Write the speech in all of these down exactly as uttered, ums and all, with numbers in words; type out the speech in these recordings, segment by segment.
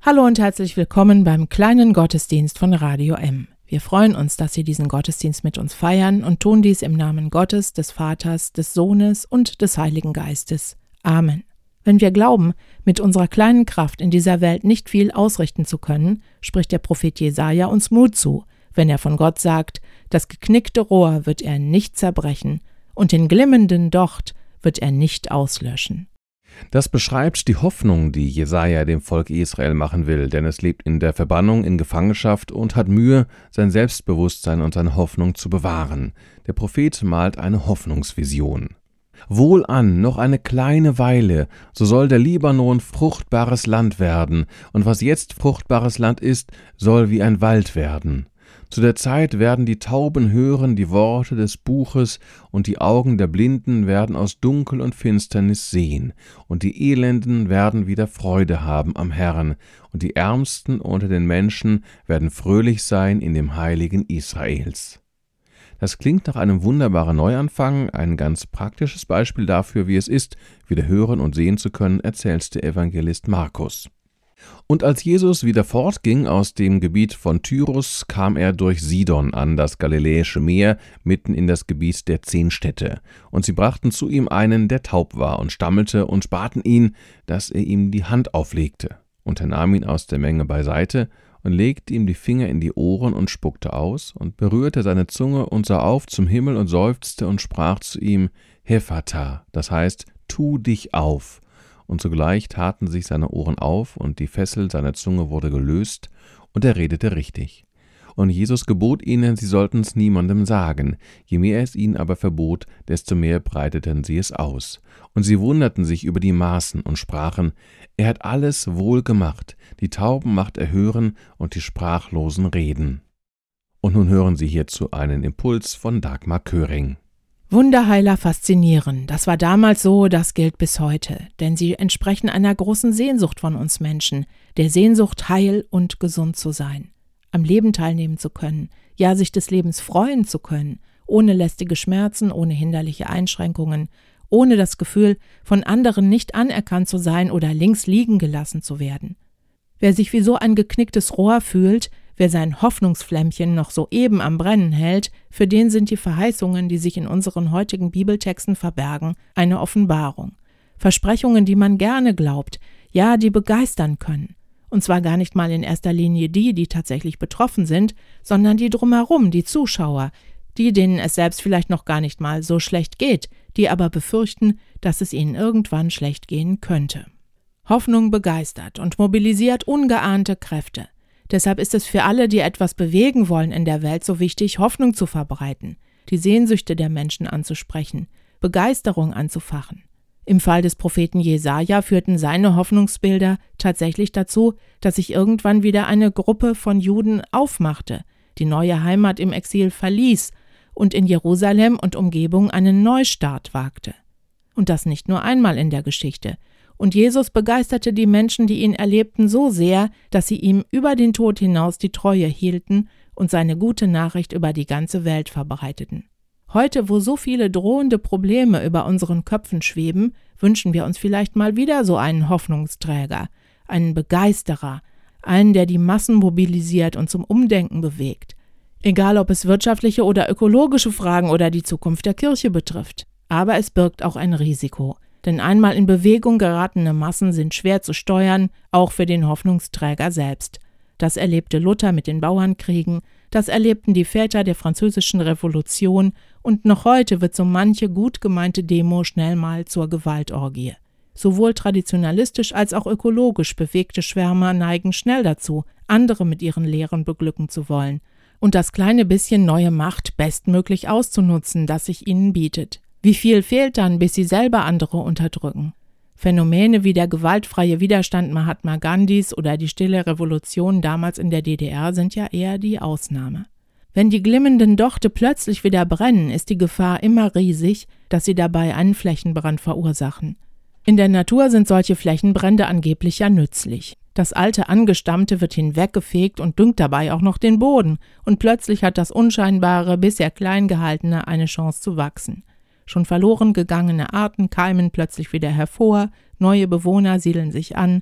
Hallo und herzlich willkommen beim kleinen Gottesdienst von Radio M. Wir freuen uns, dass Sie diesen Gottesdienst mit uns feiern und tun dies im Namen Gottes, des Vaters, des Sohnes und des Heiligen Geistes. Amen. Wenn wir glauben, mit unserer kleinen Kraft in dieser Welt nicht viel ausrichten zu können, spricht der Prophet Jesaja uns Mut zu, wenn er von Gott sagt, das geknickte Rohr wird er nicht zerbrechen und den glimmenden Docht wird er nicht auslöschen. Das beschreibt die Hoffnung, die Jesaja dem Volk Israel machen will, denn es lebt in der Verbannung, in Gefangenschaft und hat Mühe, sein Selbstbewusstsein und seine Hoffnung zu bewahren. Der Prophet malt eine Hoffnungsvision. Wohlan, noch eine kleine Weile, so soll der Libanon fruchtbares Land werden, und was jetzt fruchtbares Land ist, soll wie ein Wald werden. Zu der Zeit werden die Tauben hören die Worte des Buches, und die Augen der Blinden werden aus Dunkel und Finsternis sehen, und die Elenden werden wieder Freude haben am Herrn, und die Ärmsten unter den Menschen werden fröhlich sein in dem Heiligen Israels. Das klingt nach einem wunderbaren Neuanfang. Ein ganz praktisches Beispiel dafür, wie es ist, wieder hören und sehen zu können, erzählt der Evangelist Markus. Und als Jesus wieder fortging aus dem Gebiet von Tyrus, kam er durch Sidon an das Galiläische Meer, mitten in das Gebiet der Zehn Städte. Und sie brachten zu ihm einen, der taub war, und stammelte und baten ihn, dass er ihm die Hand auflegte. Und er nahm ihn aus der Menge beiseite und legte ihm die Finger in die Ohren und spuckte aus und berührte seine Zunge und sah auf zum Himmel und seufzte und sprach zu ihm, Hephata, das heißt, tu dich auf. Und sogleich taten sich seine Ohren auf, und die Fessel seiner Zunge wurde gelöst, und er redete richtig. Und Jesus gebot ihnen, sie sollten es niemandem sagen. Je mehr es ihnen aber verbot, desto mehr breiteten sie es aus. Und sie wunderten sich über die Maßen und sprachen, er hat alles wohl gemacht, die Tauben macht er hören und die Sprachlosen reden. Und nun hören Sie hierzu einen Impuls von Dagmar Köring. Wunderheiler faszinieren, das war damals so, das gilt bis heute, denn sie entsprechen einer großen Sehnsucht von uns Menschen, der Sehnsucht, heil und gesund zu sein, am Leben teilnehmen zu können, ja sich des Lebens freuen zu können, ohne lästige Schmerzen, ohne hinderliche Einschränkungen, ohne das Gefühl, von anderen nicht anerkannt zu sein oder links liegen gelassen zu werden. Wer sich wie so ein geknicktes Rohr fühlt, wer sein Hoffnungsflämmchen noch soeben am Brennen hält, für den sind die Verheißungen, die sich in unseren heutigen Bibeltexten verbergen, eine Offenbarung. Versprechungen, die man gerne glaubt, ja, die begeistern können. Und zwar gar nicht mal in erster Linie die, die tatsächlich betroffen sind, sondern die drumherum, die Zuschauer, die, denen es selbst vielleicht noch gar nicht mal so schlecht geht, die aber befürchten, dass es ihnen irgendwann schlecht gehen könnte. Hoffnung begeistert und mobilisiert ungeahnte Kräfte. Deshalb ist es für alle, die etwas bewegen wollen in der Welt, so wichtig, Hoffnung zu verbreiten, die Sehnsüchte der Menschen anzusprechen, Begeisterung anzufachen. Im Fall des Propheten Jesaja führten seine Hoffnungsbilder tatsächlich dazu, dass sich irgendwann wieder eine Gruppe von Juden aufmachte, die neue Heimat im Exil verließ und in Jerusalem und Umgebung einen Neustart wagte. Und das nicht nur einmal in der Geschichte. Und Jesus begeisterte die Menschen, die ihn erlebten, so sehr, dass sie ihm über den Tod hinaus die Treue hielten und seine gute Nachricht über die ganze Welt verbreiteten. Heute, wo so viele drohende Probleme über unseren Köpfen schweben, wünschen wir uns vielleicht mal wieder so einen Hoffnungsträger, einen Begeisterer, einen, der die Massen mobilisiert und zum Umdenken bewegt. Egal, ob es wirtschaftliche oder ökologische Fragen oder die Zukunft der Kirche betrifft. Aber es birgt auch ein Risiko. Denn einmal in Bewegung geratene Massen sind schwer zu steuern, auch für den Hoffnungsträger selbst. Das erlebte Luther mit den Bauernkriegen, das erlebten die Väter der französischen Revolution und noch heute wird so manche gut gemeinte Demo schnell mal zur Gewaltorgie. Sowohl traditionalistisch als auch ökologisch bewegte Schwärmer neigen schnell dazu, andere mit ihren Lehren beglücken zu wollen und das kleine bisschen neue Macht bestmöglich auszunutzen, das sich ihnen bietet. Wie viel fehlt dann, bis sie selber andere unterdrücken? Phänomene wie der gewaltfreie Widerstand Mahatma Gandhis oder die stille Revolution damals in der D D R sind ja eher die Ausnahme. Wenn die glimmenden Dochte plötzlich wieder brennen, ist die Gefahr immer riesig, dass sie dabei einen Flächenbrand verursachen. In der Natur sind solche Flächenbrände angeblich ja nützlich. Das alte Angestammte wird hinweggefegt und düngt dabei auch noch den Boden, und plötzlich hat das Unscheinbare, bisher klein gehaltene eine Chance zu wachsen. Schon verloren gegangene Arten keimen plötzlich wieder hervor, neue Bewohner siedeln sich an.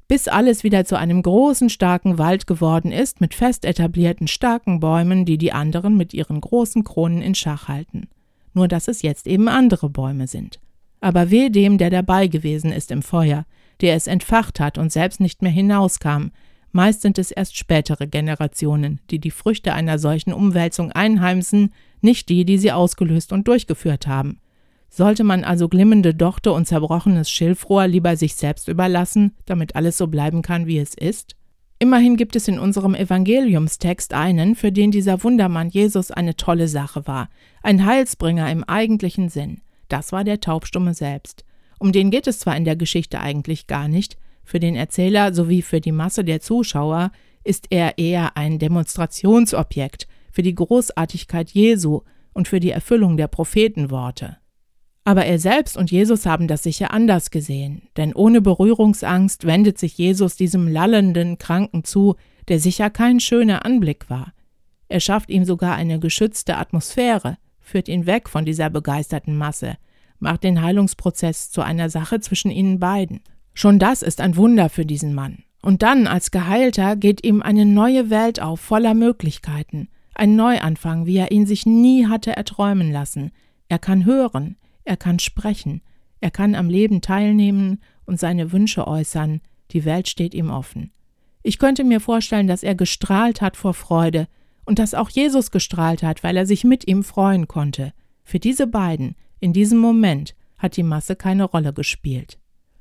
bis alles wieder zu einem großen, starken Wald geworden ist, mit fest etablierten, starken Bäumen, die die anderen mit ihren großen Kronen in Schach halten. Nur dass es jetzt eben andere Bäume sind. Aber weh dem, der dabei gewesen ist im Feuer, der es entfacht hat und selbst nicht mehr hinauskam. Meist sind es erst spätere Generationen, die die Früchte einer solchen Umwälzung einheimsen, nicht die, die sie ausgelöst und durchgeführt haben. Sollte man also glimmende Dochte und zerbrochenes Schilfrohr lieber sich selbst überlassen, damit alles so bleiben kann, wie es ist? Immerhin gibt es in unserem Evangeliumstext einen, für den dieser Wundermann Jesus eine tolle Sache war, ein Heilsbringer im eigentlichen Sinn. Das war der Taubstumme selbst. Um den geht es zwar in der Geschichte eigentlich gar nicht, für den Erzähler sowie für die Masse der Zuschauer ist er eher ein Demonstrationsobjekt für die Großartigkeit Jesu und für die Erfüllung der Prophetenworte. Aber er selbst und Jesus haben das sicher anders gesehen, denn ohne Berührungsangst wendet sich Jesus diesem lallenden Kranken zu, der sicher kein schöner Anblick war. Er schafft ihm sogar eine geschützte Atmosphäre, führt ihn weg von dieser begeisterten Masse, macht den Heilungsprozess zu einer Sache zwischen ihnen beiden. Schon das ist ein Wunder für diesen Mann. Und dann, als Geheilter, geht ihm eine neue Welt auf, voller Möglichkeiten. Ein Neuanfang, wie er ihn sich nie hatte erträumen lassen. Er kann hören, er kann sprechen, er kann am Leben teilnehmen und seine Wünsche äußern. Die Welt steht ihm offen. Ich könnte mir vorstellen, dass er gestrahlt hat vor Freude und dass auch Jesus gestrahlt hat, weil er sich mit ihm freuen konnte. Für diese beiden, in diesem Moment, hat die Masse keine Rolle gespielt.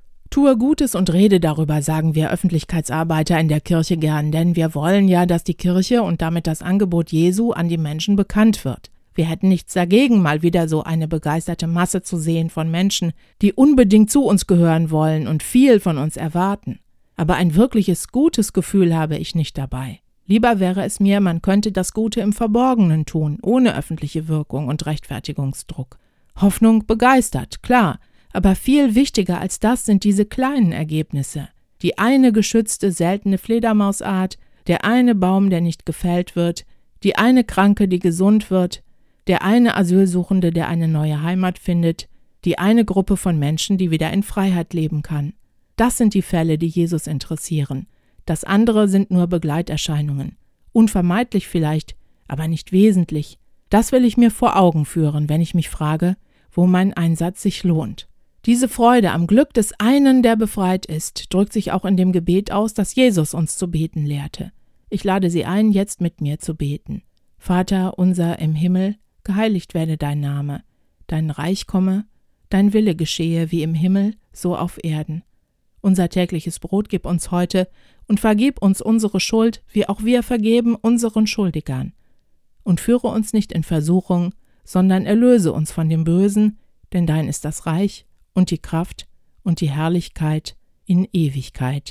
Tue Gutes und rede darüber, sagen wir Öffentlichkeitsarbeiter in der Kirche gern, denn wir wollen ja, dass die Kirche und damit das Angebot Jesu an die Menschen bekannt wird. Wir hätten nichts dagegen, mal wieder so eine begeisterte Masse zu sehen von Menschen, die unbedingt zu uns gehören wollen und viel von uns erwarten. Aber ein wirkliches gutes Gefühl habe ich nicht dabei. Lieber wäre es mir, man könnte das Gute im Verborgenen tun, ohne öffentliche Wirkung und Rechtfertigungsdruck. Hoffnung begeistert, klar, aber viel wichtiger als das sind diese kleinen Ergebnisse. Die eine geschützte, seltene Fledermausart, der eine Baum, der nicht gefällt wird, die eine Kranke, die gesund wird, der eine Asylsuchende, der eine neue Heimat findet, die eine Gruppe von Menschen, die wieder in Freiheit leben kann. Das sind die Fälle, die Jesus interessieren. Das andere sind nur Begleiterscheinungen. Unvermeidlich vielleicht, aber nicht wesentlich. Das will ich mir vor Augen führen, wenn ich mich frage, wo mein Einsatz sich lohnt. Diese Freude am Glück des einen, der befreit ist, drückt sich auch in dem Gebet aus, das Jesus uns zu beten lehrte. Ich lade Sie ein, jetzt mit mir zu beten. Vater unser im Himmel, geheiligt werde dein Name. Dein Reich komme, dein Wille geschehe wie im Himmel, so auf Erden. Unser tägliches Brot gib uns heute und vergib uns unsere Schuld, wie auch wir vergeben unseren Schuldigern. Und führe uns nicht in Versuchung, sondern erlöse uns von dem Bösen, denn dein ist das Reich und die Kraft und die Herrlichkeit in Ewigkeit.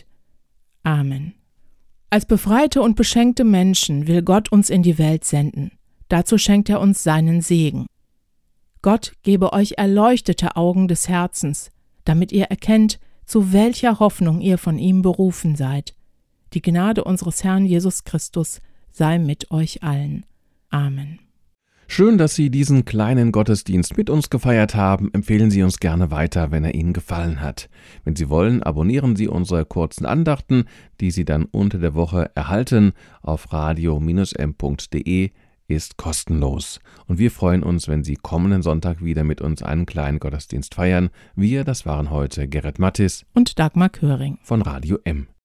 Amen. Als befreite und beschenkte Menschen will Gott uns in die Welt senden. Dazu schenkt er uns seinen Segen. Gott gebe euch erleuchtete Augen des Herzens, damit ihr erkennt, zu welcher Hoffnung ihr von ihm berufen seid. Die Gnade unseres Herrn Jesus Christus sei mit euch allen. Amen. Schön, dass Sie diesen kleinen Gottesdienst mit uns gefeiert haben. Empfehlen Sie uns gerne weiter, wenn er Ihnen gefallen hat. Wenn Sie wollen, abonnieren Sie unsere kurzen Andachten, die Sie dann unter der Woche erhalten. Auf radio Bindestrich m punkt de ist kostenlos. Und wir freuen uns, wenn Sie kommenden Sonntag wieder mit uns einen kleinen Gottesdienst feiern. Wir, das waren heute Gerrit Mattis und Dagmar Köring von Radio M.